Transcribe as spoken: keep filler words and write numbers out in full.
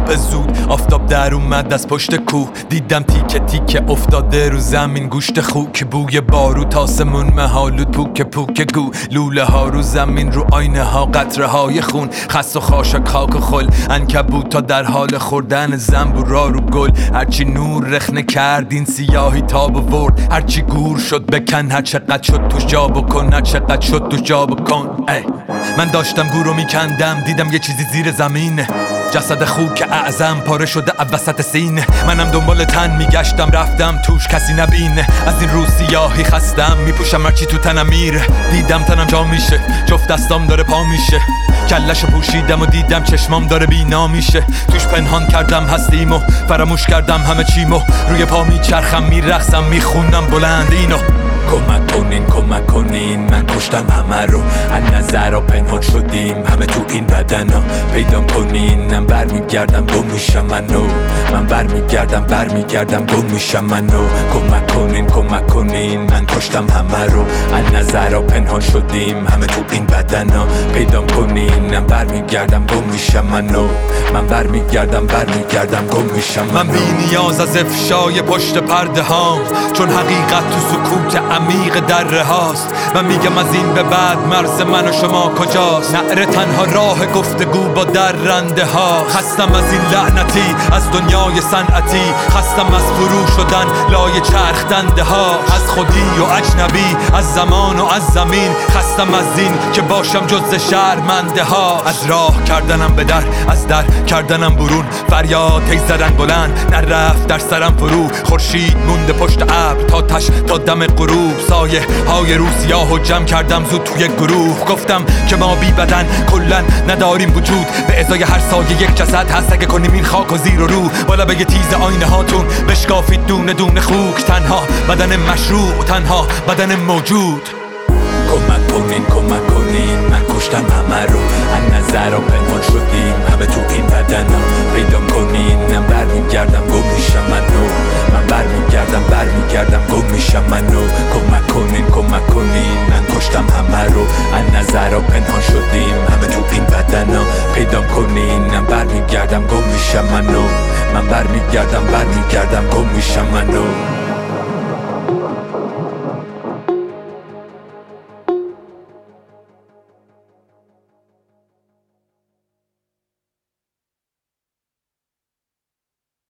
صبح زود آفتاب در اومد از پشت کوه، دیدم تیکه تیکه افتاده رو زمین گوشت خوک، بوی بارود آسمون مهالود پوک پوک گو، لوله ها رو زمین رو آینه ها قطره های خون، خس و خاشاک خاک و خل، عنکبوت تا در حال خوردن زنبورا رو گل، هرچی نور رخنه کرد این سیاهی تاب آورد، هرچی گور شد بکن، هر چقدر شد توش جا بکن، هر چقدر شد توش جا بکن. ای من داشتم گورو میکندم، دیدم یه چیزی زیر زمینه، جسد خوک اعظم پاره شده وسط سینه، منم دنبال تن میگشتم رفتم توش کسی نبینه، از این روز سیاهی خستم میپوشم هرچی تو تنم میره، دیدم تنم جا میشه، جفت دستام داره پا میشه، کلشو پوشیدم و دیدم چشمام داره بینا میشه، توش پنهان کردم هستیمو، فراموش کردم همه چیمو، روی پا میچرخم میرقصم میخونم بلند اینو، کمک کنین کمک کنین من کشتم همه رو، از نظر و پنهان شدیم همه تو این بدن ها، پیدا کنین من برمیگردم گم میشم منو، من برمیگردم برمیگردم گم میشم منو، کمک کنین کمک کنین من کشتم همه رو، از نظر و پنهان شدیم همه تو این بدن ها، پیدا کنین من برمیگردم گم میشم منو، من برمیگردم برمیگردم گم میشم منو. من بی نیاز از افشای پشت پرده هام، چون حقیقت تو سکوت عمیق دره هاست، من میگم از این به بعد مرز من و شما کجاست، نعره تنها راه گفتگو با درنده ها، خستم از این لعنتی از دنیای صنعتی، خستم از فرو شدن لای چرخ دنده ها، از خودی و اجنبی از زمان و از زمین، خستم از این که باشم جز شرمنده ها، از راه کردنم به در از در کردنم برون، فریاد تیز زدن بلند نرفت در سرم فرو، خورشید مونده پشت ابر تا تش تا دم غروب، سایه های رو سیاه و جمع کردم زود توی گروه، گفتم که ما بی بدن کلن نداریم وجود، به ازای هر سایه یک جسد هست، اگه کنیم این خاک و زیر و رو، بالا بگه تیز آینه هاتون بشکافید دونه دونه خوک، تنها بدن مشروع تنها بدن موجود، کمک کنین کمک کنین من کشتم همه رو، از نظر و پنهان شدیم همه تو این بدن ها، پیدا کنین من برمیگردم گم میشم منو، من برمیگردم برمیگردم گم میشم منو، کمک کنین کمک کنین من کشتم همه رو، از نظر و پنهان شدیم همه تو این بدن ها، پیدا کنین من برمیگردم گم میشم منو، من برمیگردم برمیگردم گم میشم منو.